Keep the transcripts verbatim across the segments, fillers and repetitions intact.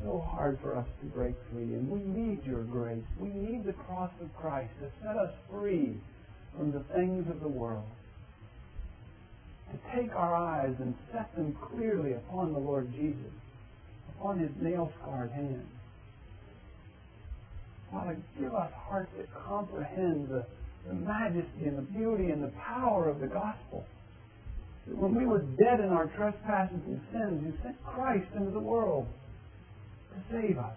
so hard for us to break free, and we need your grace. We need the cross of Christ to set us free from the things of the world, to take our eyes and set them clearly upon the Lord Jesus, upon His nail-scarred hands. Father, give us hearts that comprehend the, the majesty and the beauty and the power of the gospel. That when we were dead in our trespasses and sins, you sent Christ into the world to save us.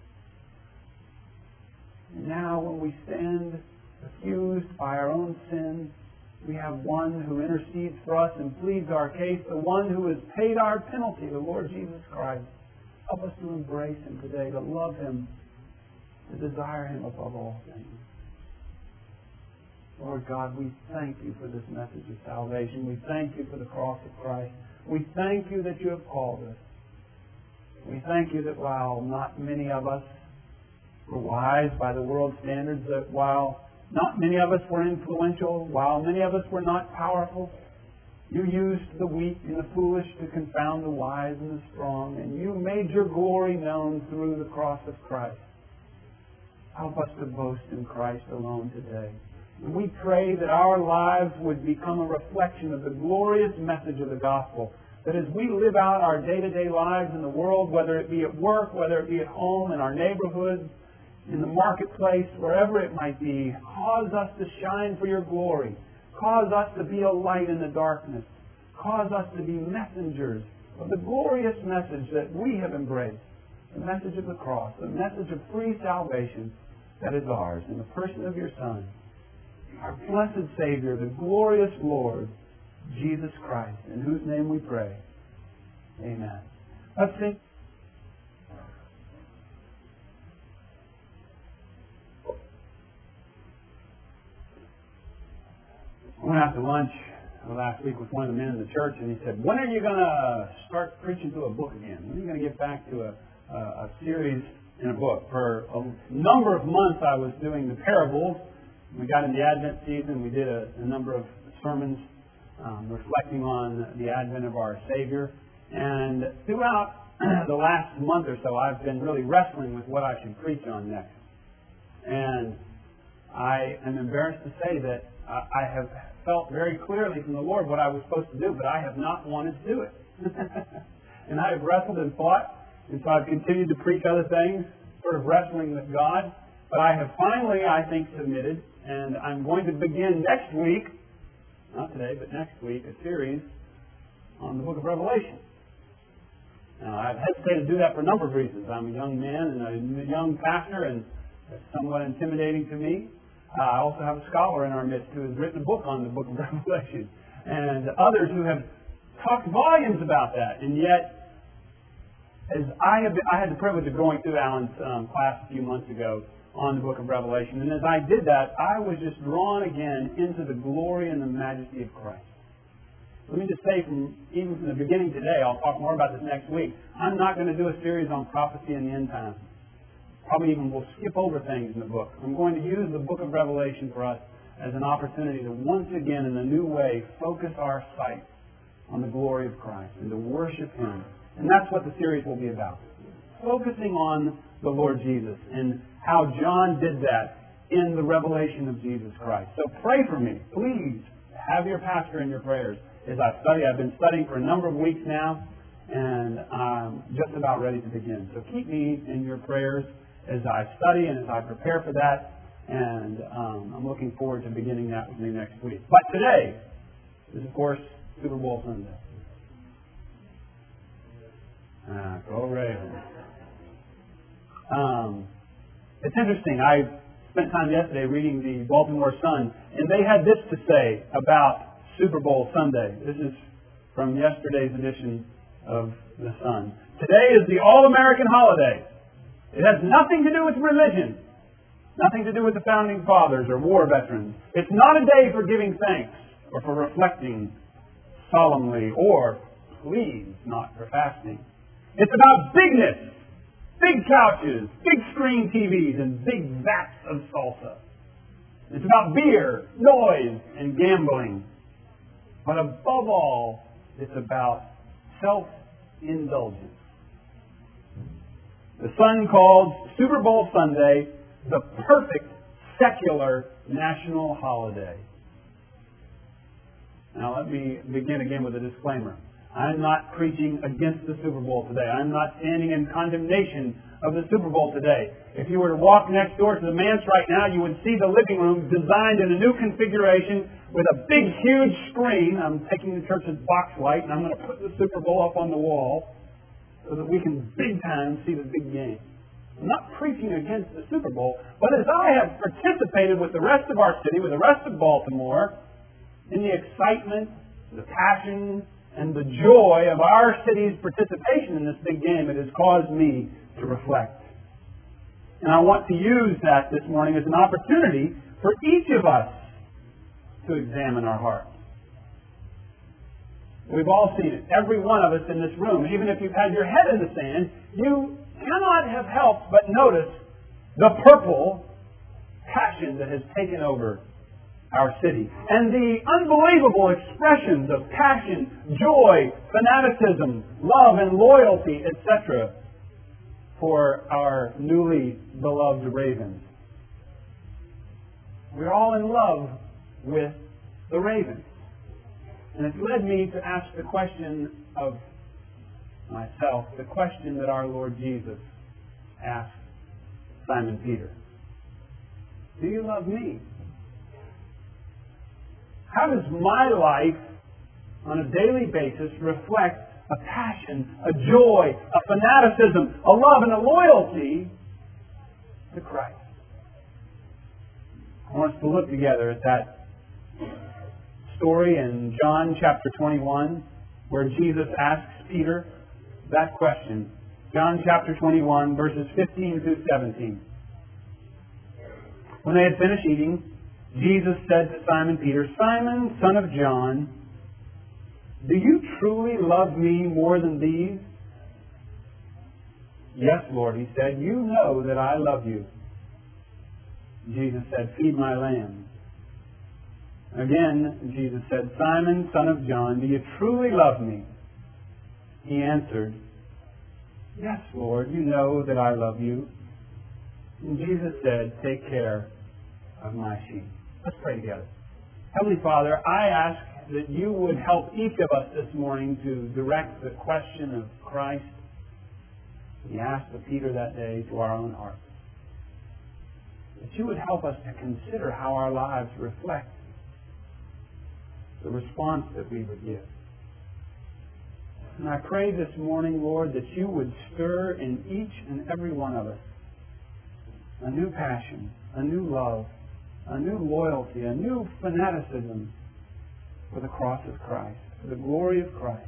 And now when we stand accused by our own sins, we have one who intercedes for us and pleads our case, the one who has paid our penalty, the Lord Jesus Christ. Help us to embrace Him today, to love Him, to desire Him above all things. Lord God, we thank You for this message of salvation. We thank You for the cross of Christ. We thank You that You have called us. We thank You that while not many of us were wise by the world's standards, that while not many of us were influential, while many of us were not powerful, You used the weak and the foolish to confound the wise and the strong, and You made Your glory known through the cross of Christ. Help us to boast in Christ alone today. And we pray that our lives would become a reflection of the glorious message of the gospel. That as we live out our day-to-day lives in the world, whether it be at work, whether it be at home, in our neighborhoods, in the marketplace, wherever it might be, cause us to shine for Your glory. Cause us to be a light in the darkness. Cause us to be messengers of the glorious message that we have embraced. The message of the cross, the message of free salvation that is ours in the person of Your Son, our blessed Savior, the glorious Lord, Jesus Christ, in whose name we pray. Amen. Let's sing. I went out to lunch last week with one of the men in the church, and he said, "When are you going to start preaching through a book again? When are you going to get back to a, a, a series in a book?" For a number of months I was doing the parables. We got in the Advent season. We did a, a number of sermons um, reflecting on the advent of our Savior. And throughout the last month or so, I've been really wrestling with what I should preach on next. And I am embarrassed to say that uh, I have felt very clearly from the Lord what I was supposed to do, but I have not wanted to do it. And I have wrestled and fought, and so I've continued to preach other things, sort of wrestling with God. But I have finally, I think, submitted, and I'm going to begin next week, not today, but next week, a series on the book of Revelation. Now, I've hesitated to do that for a number of reasons. I'm a young man and a young pastor, and it's somewhat intimidating to me. Uh, I also have a scholar in our midst who has written a book on the book of Revelation, and others who have talked volumes about that. And yet, as I have, been, I had the privilege of going through Alan's um, class a few months ago on the book of Revelation, and as I did that, I was just drawn again into the glory and the majesty of Christ. Let me just say, from even from the beginning today, I'll talk more about this next week, I'm not going to do a series on prophecy in the end times. Probably even we'll skip over things in the book. I'm going to use the book of Revelation for us as an opportunity to once again, in a new way, focus our sight on the glory of Christ and to worship Him. And that's what the series will be about. Focusing on the Lord Jesus and how John did that in the revelation of Jesus Christ. So pray for me. Please have your pastor in your prayers as I study. I've been studying for a number of weeks now, and I'm just about ready to begin. So keep me in your prayers as I study and as I prepare for that. And um, I'm looking forward to beginning that with you next week. But today is, of course, Super Bowl Sunday. Ah, go Ravens. Um, it's interesting. I spent time yesterday reading the Baltimore Sun, and they had this to say about Super Bowl Sunday. This is from yesterday's edition of the Sun. Today is the All-American holiday. It has nothing to do with religion, nothing to do with the Founding Fathers or war veterans. It's not a day for giving thanks or for reflecting solemnly, or, please, not for fasting. It's about bigness, big couches, big screen T Vs, and big vats of salsa. It's about beer, noise, and gambling. But above all, it's about self-indulgence. The Sun called Super Bowl Sunday the perfect secular national holiday. Now let me begin again with a disclaimer. I'm not preaching against the Super Bowl today. I'm not standing in condemnation of the Super Bowl today. If you were to walk next door to the manse right now, you would see the living room designed in a new configuration with a big, huge screen. I'm taking the church's box light, and I'm going to put the Super Bowl up on the wall so that we can big time see the big game. I'm not preaching against the Super Bowl, but as I have participated with the rest of our city, with the rest of Baltimore, in the excitement, the passion, and the joy of our city's participation in this big game, it has caused me to reflect. And I want to use that this morning as an opportunity for each of us to examine our hearts. We've all seen it. Every one of us in this room, even if you've had your head in the sand, you cannot have helped but notice the purple passion that has taken over our city. And the unbelievable expressions of passion, joy, fanaticism, love and loyalty, et cetera for our newly beloved Ravens. We're all in love with the Ravens. And it's led me to ask the question of myself, the question that our Lord Jesus asked Simon Peter. Do you love me? How does my life on a daily basis reflect a passion, a joy, a fanaticism, a love and a loyalty to Christ? I want us to look together at that story in John chapter twenty-one, where Jesus asks Peter that question. John chapter twenty-one, verses fifteen through seventeen. When they had finished eating, Jesus said to Simon Peter, Simon, son of John, do you truly love me more than these? Yes, Lord, he said, you know that I love you. Jesus said, feed my lambs. Again, Jesus said, Simon, son of John, do you truly love me? He answered, yes, Lord, you know that I love you. And Jesus said, take care of my sheep. Let's pray together. Heavenly Father, I ask that you would help each of us this morning to direct the question of Christ. He asked of Peter that day to our own hearts. That you would help us to consider how our lives reflect the response that we would give. And I pray this morning, Lord, that you would stir in each and every one of us a new passion, a new love, a new loyalty, a new fanaticism for the cross of Christ, for the glory of Christ,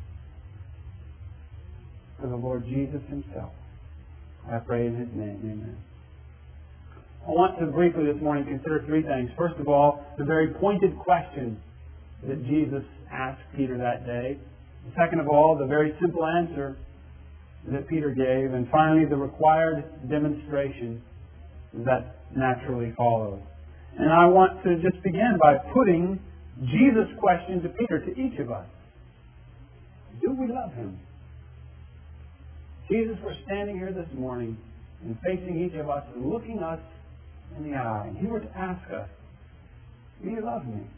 for the Lord Jesus himself. I pray in his name, amen. I want to briefly this morning consider three things. First of all, the very pointed question that Jesus asked Peter that day. Second of all, the very simple answer that Peter gave. And finally, the required demonstration that naturally follows. And I want to just begin by putting Jesus' question to Peter, to each of us. Do we love him? Jesus, we're standing here this morning and facing each of us and looking us in the eye. And he were to ask us, do you love me?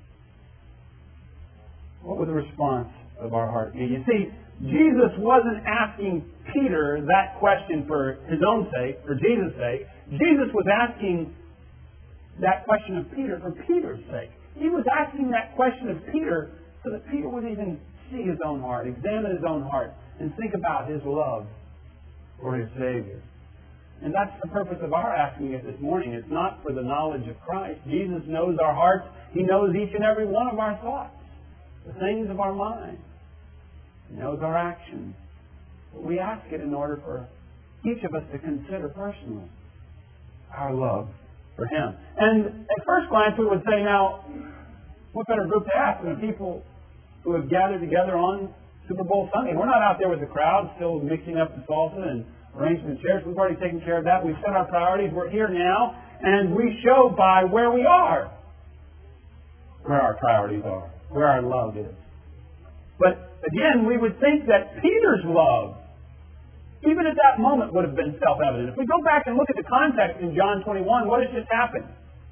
What would the response of our heart be? You see, Jesus wasn't asking Peter that question for his own sake, for Jesus' sake. Jesus was asking that question of Peter for Peter's sake. He was asking that question of Peter so that Peter would even see his own heart, examine his own heart, and think about his love for his Savior. And that's the purpose of our asking it this morning. It's not for the knowledge of Christ. Jesus knows our hearts. He knows each and every one of our thoughts, the things of our mind. He knows our actions. But we ask it in order for each of us to consider personally our love for him. And at first glance we would say, now, what better group to ask than people who have gathered together on Super Bowl Sunday? We're not out there with the crowd still mixing up the salsa and arranging the chairs. We've already taken care of that. We've set our priorities. We're here now. And we show by where we are where our priorities are, where our love is. But again, we would think that Peter's love even at that moment, would have been self-evident. If we go back and look at the context in John twenty-one, what has just happened?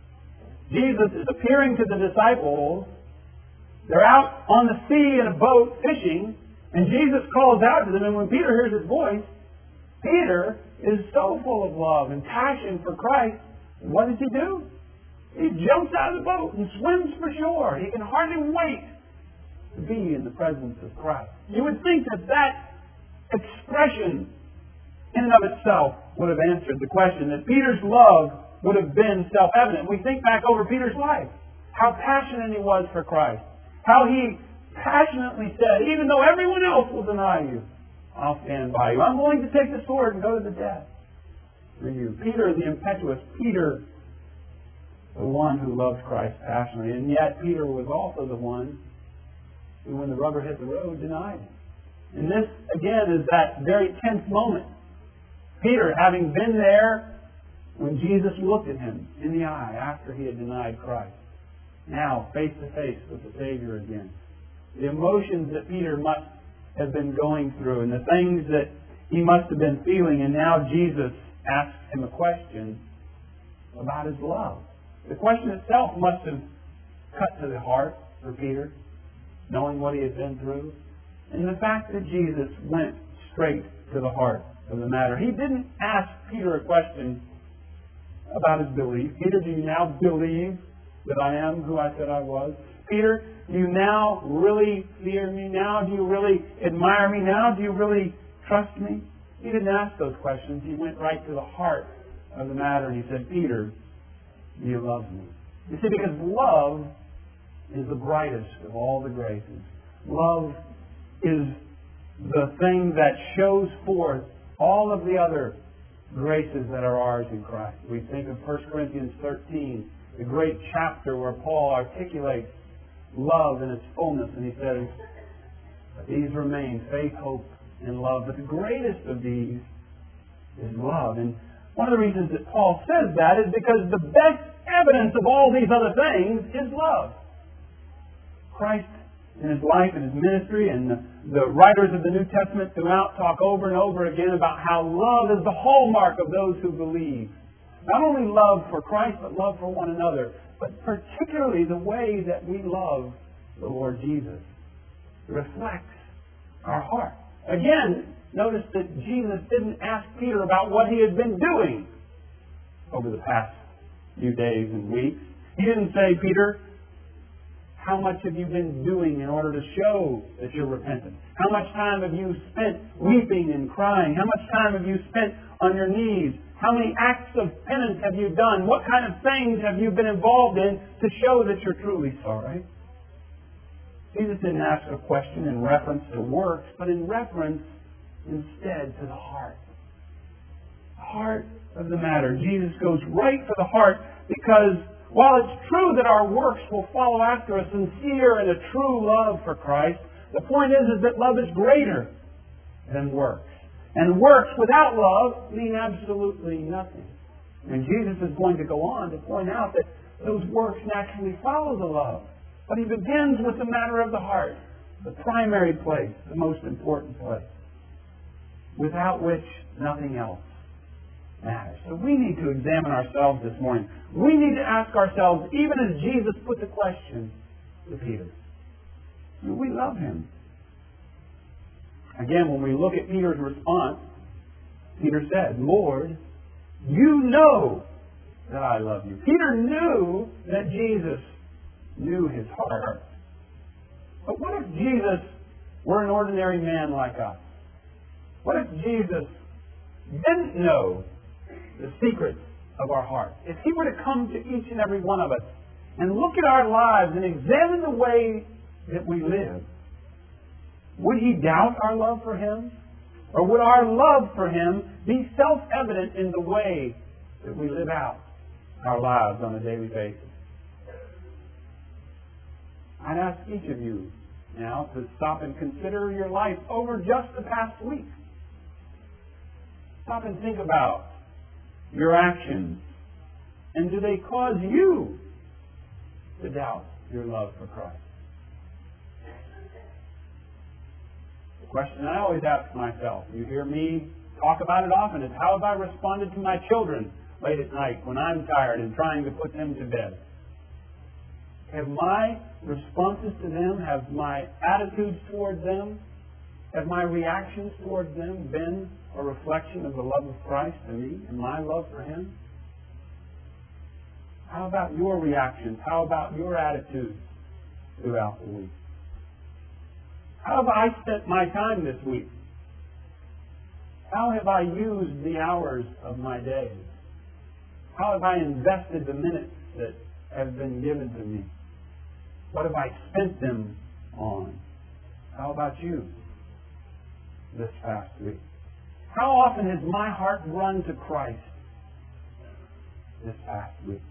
Jesus is appearing to the disciples. They're out on the sea in a boat fishing, and Jesus calls out to them, and when Peter hears his voice, Peter is so full of love and passion for Christ, what does he do? He jumps out of the boat and swims for shore. He can hardly wait to be in the presence of Christ. You would think that that expression in and of itself would have answered the question, that Peter's love would have been self-evident. We think back over Peter's life, how passionate he was for Christ, how he passionately said, even though everyone else will deny you, I'll stand by you. I'm willing to take the sword and go to the death for you. Peter, the impetuous, Peter, the one who loved Christ passionately. And yet Peter was also the one who, when the rubber hit the road, denied him. And this, again, is that very tense moment. Peter, having been there when Jesus looked at him in the eye after he had denied Christ, now face to face with the Savior again. The emotions that Peter must have been going through and the things that he must have been feeling, and now Jesus asks him a question about his love. The question itself must have cut to the heart for Peter, knowing what he had been through. And the fact that Jesus went straight to the heart of the matter. He didn't ask Peter a question about his belief. Peter, do you now believe that I am who I said I was? Peter, do you now really fear me? Now do you really admire me? Now do you really trust me? He didn't ask those questions. He went right to the heart of the matter and he said, Peter, do you love me? You see, because love is the brightest of all the graces. Love is the thing that shows forth all of the other graces that are ours in Christ. We think of First Corinthians thirteen, the great chapter where Paul articulates love in its fullness, and he says, these remain, faith, hope, and love. But the greatest of these is love. And one of the reasons that Paul says that is because the best evidence of all these other things is love. Christ in his life and his ministry, and the, the writers of the New Testament throughout talk over and over again about how love is the hallmark of those who believe. Not only love for Christ, but love for one another. But particularly the way that we love the Lord Jesus reflects our heart. Again, notice that Jesus didn't ask Peter about what he had been doing over the past few days and weeks. He didn't say, Peter, how much have you been doing in order to show that you're repentant? How much time have you spent weeping and crying? How much time have you spent on your knees? How many acts of penance have you done? What kind of things have you been involved in to show that you're truly sorry? Jesus didn't ask a question in reference to works, but in reference instead to the heart. The heart of the matter. Jesus goes right for the heart because while it's true that our works will follow after a sincere and a true love for Christ, the point is, is that love is greater than works. And works without love mean absolutely nothing. And Jesus is going to go on to point out that those works naturally follow the love. But he begins with the matter of the heart, the primary place, the most important place, without which nothing else matters. So we need to examine ourselves this morning. We need to ask ourselves, even as Jesus put the question to Peter, do we love him? Again, when we look at Peter's response, Peter said, Lord, you know that I love you. Peter knew that Jesus knew his heart. But what if Jesus were an ordinary man like us? What if Jesus didn't know the secrets of our heart? If he were to come to each and every one of us and look at our lives and examine the way that we live, would he doubt our love for him? Or would our love for him be self-evident in the way that we live out our lives on a daily basis? I'd ask each of you now to stop and consider your life over just the past week. Stop and think about your actions. And do they cause you to doubt your love for Christ? The question I always ask myself, you hear me talk about it often, is how have I responded to my children late at night when I'm tired and trying to put them to bed? Have my responses to them, have my attitudes towards them, have my reactions towards them been a reflection of the love of Christ to me and my love for Him? How about your reactions? How about your attitudes throughout the week? How have I spent my time this week? How have I used the hours of my day? How have I invested the minutes that have been given to me? What have I spent them on? How about you this past week? How often has my heart run to Christ this past week?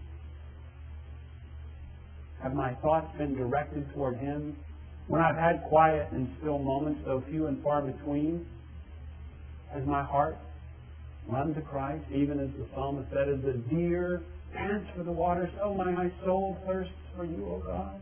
Have my thoughts been directed toward Him? When I've had quiet and still moments, though few and far between, has my heart run to Christ, even as the psalmist said, as the deer pants for the water, so my soul thirsts for you, O God?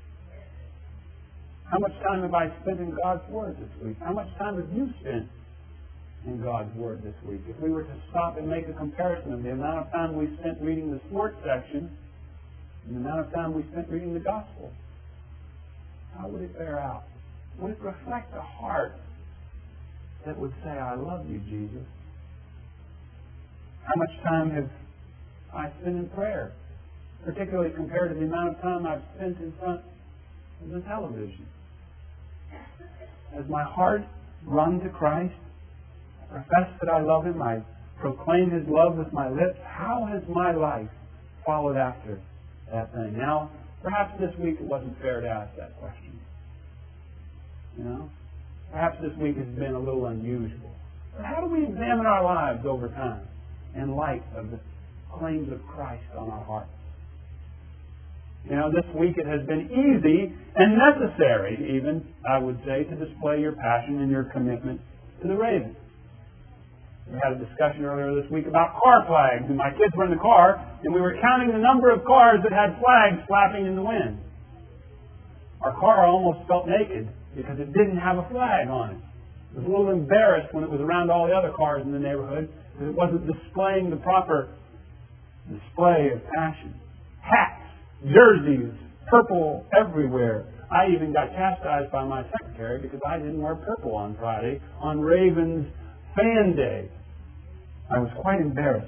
How much time have I spent in God's Word this week? How much time have you spent in God's Word this week? If we were to stop and make a comparison of the amount of time we spent reading the sports section and the amount of time we spent reading the Gospel, how would it bear out? Would it reflect a heart that would say, I love you, Jesus? How much time have I spent in prayer, particularly compared to the amount of time I've spent in front of the television? Has my heart run to Christ? I profess that I love Him. I proclaim His love with my lips. How has my life followed after that thing? Now, perhaps this week it wasn't fair to ask that question. You know? Perhaps this week has been a little unusual. But how do we examine our lives over time in light of the claims of Christ on our hearts? You know, this week it has been easy and necessary, even, I would say, to display your passion and your commitment to the Ravens. We had a discussion earlier this week about car flags, and my kids were in the car, and we were counting the number of cars that had flags flapping in the wind. Our car almost felt naked because it didn't have a flag on it. It was a little embarrassed when it was around all the other cars in the neighborhood because it wasn't displaying the proper display of passion. Hats, jerseys, purple everywhere. I even got chastised by my secretary because I didn't wear purple on Friday on Ravens Fan Day. I was quite embarrassed.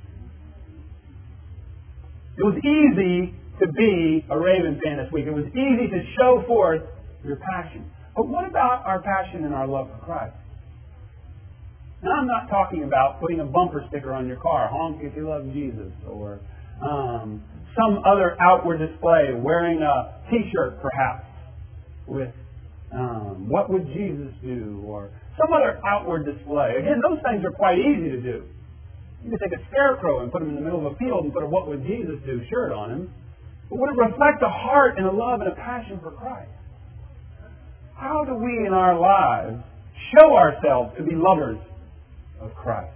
It was easy to be a Raven fan this week. It was easy to show forth your passion. But what about our passion and our love for Christ? Now, I'm not talking about putting a bumper sticker on your car, honk if you love Jesus, or um, some other outward display, wearing a T-shirt perhaps with um, what would Jesus do, or some other outward display. Again, those things are quite easy to do. You could take a scarecrow and put him in the middle of a field and put a what would Jesus do shirt on him. But would it reflect a heart and a love and a passion for Christ? How do we in our lives show ourselves to be lovers of Christ?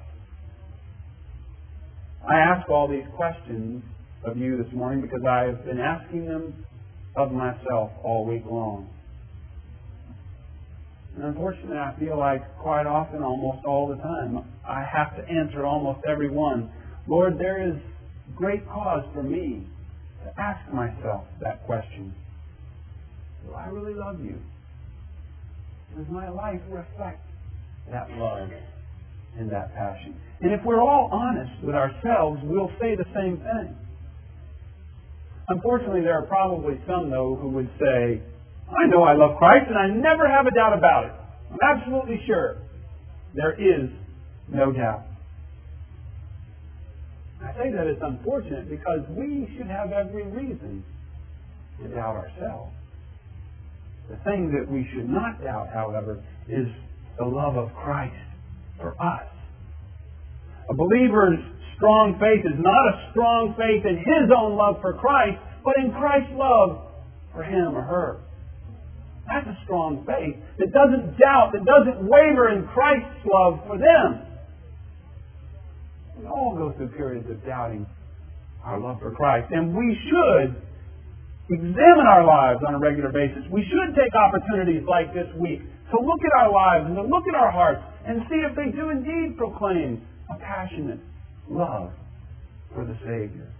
I ask all these questions of you this morning because I have been asking them of myself all week long. And unfortunately, I feel like quite often, almost all the time, I have to answer almost every one. Lord, there is great cause for me to ask myself that question. Do I really love you? Does my life reflect that love and that passion? And if we're all honest with ourselves, we'll say the same thing. Unfortunately, there are probably some, though, who would say, I know I love Christ, and I never have a doubt about it. I'm absolutely sure. There is no doubt. I say that it's unfortunate because we should have every reason to doubt ourselves. The thing that we should not doubt, however, is the love of Christ for us. A believer's strong faith is not a strong faith in his own love for Christ, but in Christ's love for him or her. That's a strong faith that doesn't doubt, that doesn't waver in Christ's love for them. We all go through periods of doubting our love for Christ, and we should examine our lives on a regular basis. We should take opportunities like this week to look at our lives and to look at our hearts and see if they do indeed proclaim a passionate love for the Savior.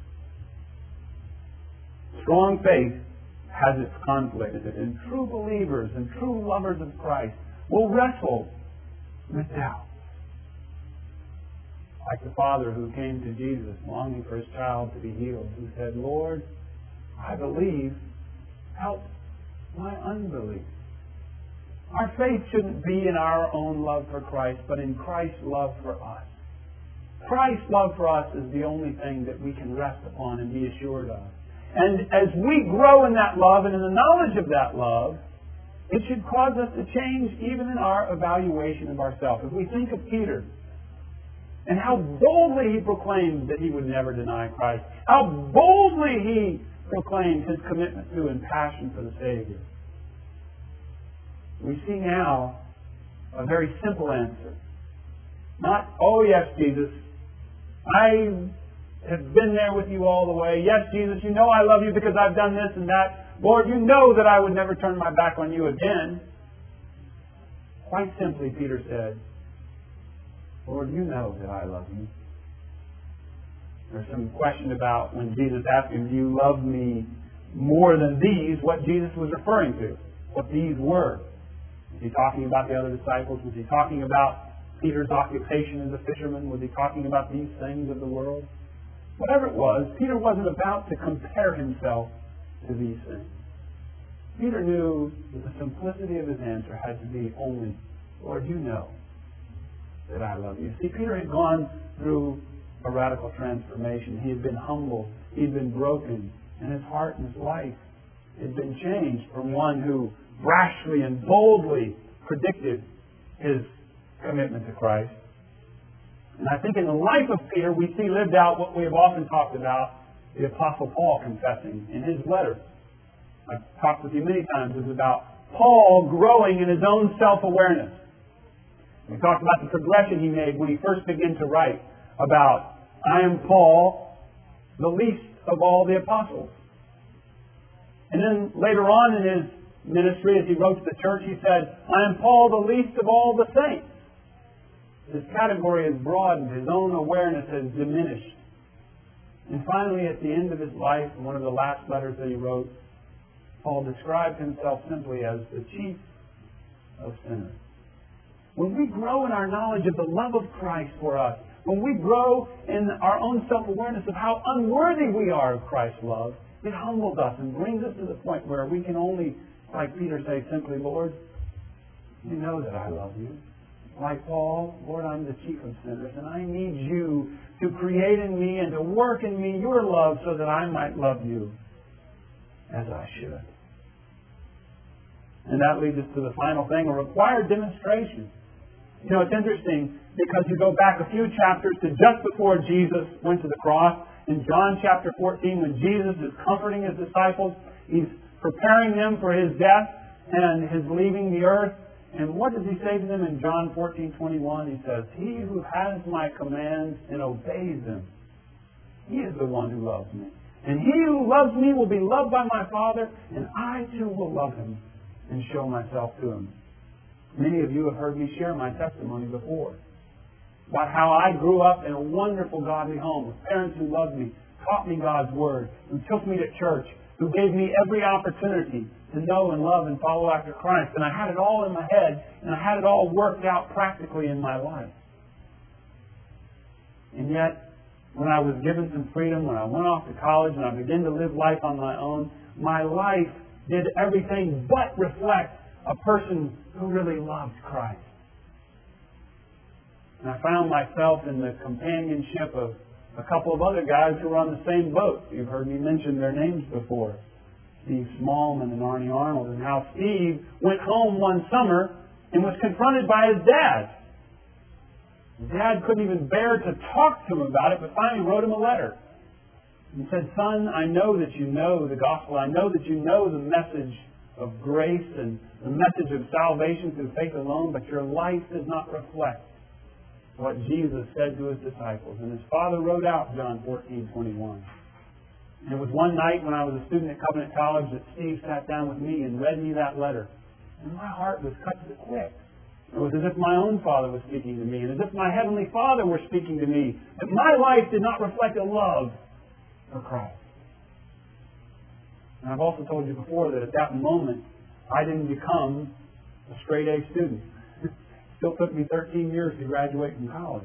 Strong faith has its conflict with it, and true believers and true lovers of Christ will wrestle with doubt. Like the father who came to Jesus longing for his child to be healed, who said, Lord, I believe, help my unbelief. Our faith shouldn't be in our own love for Christ, but in Christ's love for us. Christ's love for us is the only thing that we can rest upon and be assured of. And as we grow in that love and in the knowledge of that love, it should cause us to change even in our evaluation of ourselves. If we think of Peter and how boldly he proclaimed that he would never deny Christ, how boldly he proclaimed his commitment to and passion for the Savior, we see now a very simple answer. Not, oh yes, Jesus, I have been there with you all the way. Yes, Jesus, you know I love you because I've done this and that. Lord, you know that I would never turn my back on you again. Quite simply, Peter said, Lord, you know that I love you. There's some question about when Jesus asked him, do you love me more than these, what Jesus was referring to, what these were. Was he talking about the other disciples? Was he talking about Peter's occupation as a fisherman? Was he talking about these things of the world? Whatever it was, Peter wasn't about to compare himself to these things. Peter knew that the simplicity of his answer had to be only, Lord, you know that I love you. See, Peter had gone through a radical transformation. He had been humble. He had been broken. And his heart and his life had been changed from one who rashly and boldly predicted his commitment to Christ. And I think in the life of Peter, we see lived out what we have often talked about, the Apostle Paul confessing in his letter. I've talked with you many times. It's about Paul growing in his own self-awareness. We talked about the progression he made when he first began to write about, I am Paul, the least of all the apostles. And then later on in his ministry, as he wrote to the church, he said, I am Paul, the least of all the saints. His category has broadened. His own awareness has diminished. And finally, at the end of his life, in one of the last letters that he wrote, Paul described himself simply as the chief of sinners. When we grow in our knowledge of the love of Christ for us, when we grow in our own self-awareness of how unworthy we are of Christ's love, it humbles us and brings us to the point where we can only, like Peter, say simply, Lord, you know that I love you. Like Paul, Lord, I'm the chief of sinners, and I need you to create in me and to work in me your love so that I might love you as I should. And that leads us to the final thing, a required demonstration. You know, it's interesting because you go back a few chapters to just before Jesus went to the cross. In John chapter fourteen, when Jesus is comforting his disciples, he's preparing them for his death and his leaving the earth. And what does he say to them in John fourteen twenty-one? He says, he who has my commands and obeys them, he is the one who loves me. And he who loves me will be loved by my Father, and I too will love him and show myself to him. Many of you have heard me share my testimony before about how I grew up in a wonderful godly home with parents who loved me, taught me God's Word, who took me to church, who gave me every opportunity to know and love and follow after Christ. And I had it all in my head, and I had it all worked out practically in my life. And yet, when I was given some freedom, when I went off to college and I began to live life on my own, my life did everything but reflect a person who really loved Christ. And I found myself in the companionship of a couple of other guys who were on the same boat. You've heard me mention their names before. Steve Smallman and Arnie Arnold. And how Steve went home one summer and was confronted by his dad. His dad couldn't even bear to talk to him about it, but finally wrote him a letter. And said, son, I know that you know the gospel. I know that you know the message of grace and the message of salvation through faith alone, but your life does not reflect what Jesus said to his disciples. And his father wrote out John fourteen twenty-one. And it was one night when I was a student at Covenant College that Steve sat down with me and read me that letter. And my heart was cut to the quick. It was as if my own Father was speaking to me, and as if my Heavenly Father were speaking to me, that my life did not reflect a love for Christ. And I've also told you before that at that moment, I didn't become a straight A student. It still took me thirteen years to graduate from college.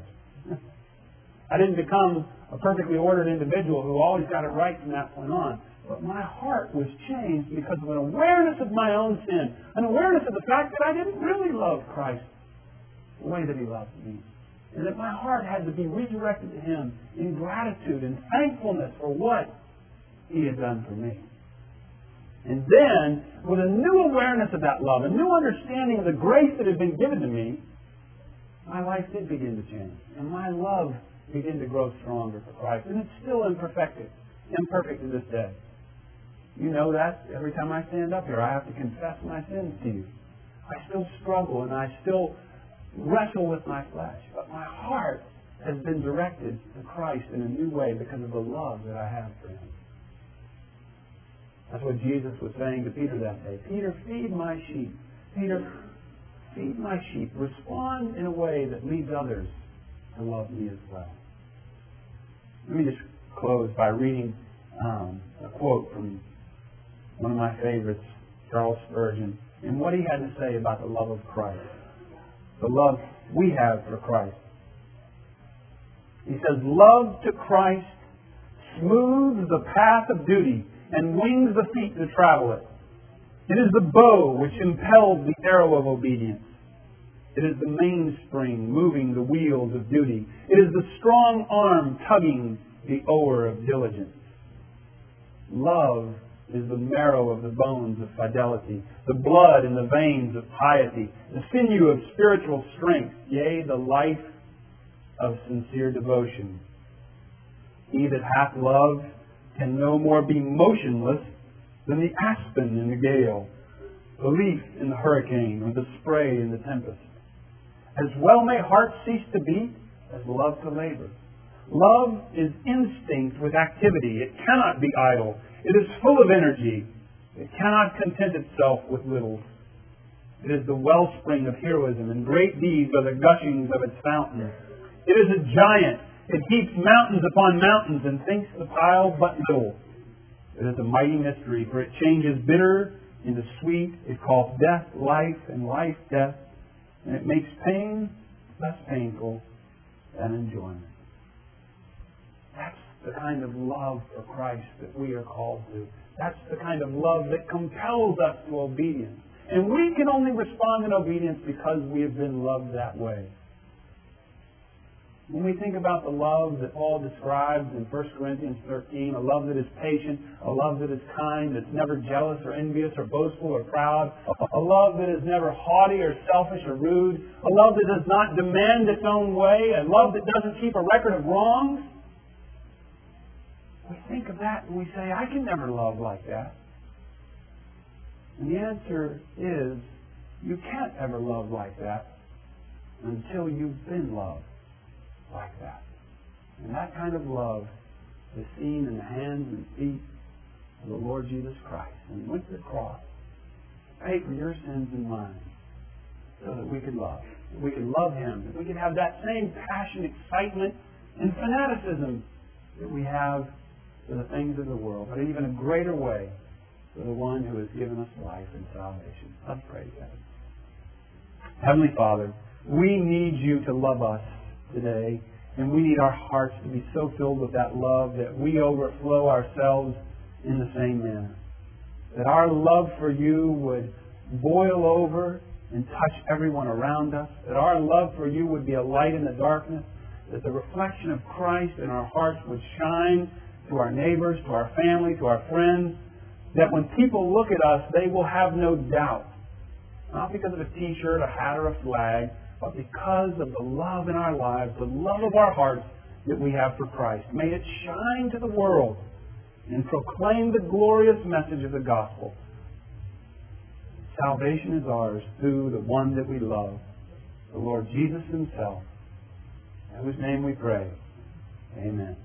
I didn't become a perfectly ordered individual who always got it right from that point on. But my heart was changed because of an awareness of my own sin, an awareness of the fact that I didn't really love Christ the way that He loved me, and that my heart had to be redirected to Him in gratitude and thankfulness for what He had done for me. And then, with a new awareness of that love, a new understanding of the grace that had been given to me, my life did begin to change, and my love began to grow stronger for Christ. And it's still imperfected, imperfect to this day. You know that every time I stand up here, I have to confess my sins to you. I still struggle and I still wrestle with my flesh. But my heart has been directed to Christ in a new way because of the love that I have for Him. That's what Jesus was saying to Peter that day. Peter, feed my sheep. Peter, feed my sheep. Respond in a way that leads others to love me as well. Let me just close by reading um, a quote from one of my favorites, Charles Spurgeon, and what he had to say about the love of Christ, the love we have for Christ. He says, "Love to Christ smooths the path of duty and wings the feet to travel it. It is the bow which impels the arrow of obedience. It is the mainspring moving the wheels of duty. It is the strong arm tugging the oar of diligence. Love is the marrow of the bones of fidelity, the blood in the veins of piety, the sinew of spiritual strength, yea, the life of sincere devotion. He that hath love can no more be motionless than the aspen in the gale, the leaf in the hurricane, or the spray in the tempest. As well may heart cease to beat as love to labor. Love is instinct with activity. It cannot be idle. It is full of energy. It cannot content itself with little. It is the wellspring of heroism, and great deeds are the gushings of its fountain. It is a giant. It heaps mountains upon mountains and thinks the pile but little. It is a mighty mystery, for it changes bitter into sweet. It calls death life and life death. And it makes pain less painful than enjoyment." That's the kind of love for Christ that we are called to. That's the kind of love that compels us to obedience. And we can only respond in obedience because we have been loved that way. When we think about the love that Paul describes in First Corinthians thirteen, a love that is patient, a love that is kind, that's never jealous or envious or boastful or proud, a love that is never haughty or selfish or rude, a love that does not demand its own way, a love that doesn't keep a record of wrongs, we think of that and we say, I can never love like that. And the answer is, you can't ever love like that until you've been loved like that. And that kind of love is seen in the hands and feet of the Lord Jesus Christ. And He went to the cross, paid for your sins and mine, so that we could love. That we could love Him. That we could have that same passion, excitement, and fanaticism that we have for the things of the world, but in even a greater way for the one who has given us life and salvation. Let's pray together. Heavenly Father, we need You to love us today, and we need our hearts to be so filled with that love that we overflow ourselves in the same manner. That our love for You would boil over and touch everyone around us. That our love for You would be a light in the darkness. That the reflection of Christ in our hearts would shine to our neighbors, to our family, to our friends. That when people look at us, they will have no doubt. Not because of a t-shirt, a hat, or a flag, but because of the love in our lives, the love of our hearts that we have for Christ. May it shine to the world and proclaim the glorious message of the gospel. Salvation is ours through the one that we love, the Lord Jesus Himself, in whose name we pray. Amen.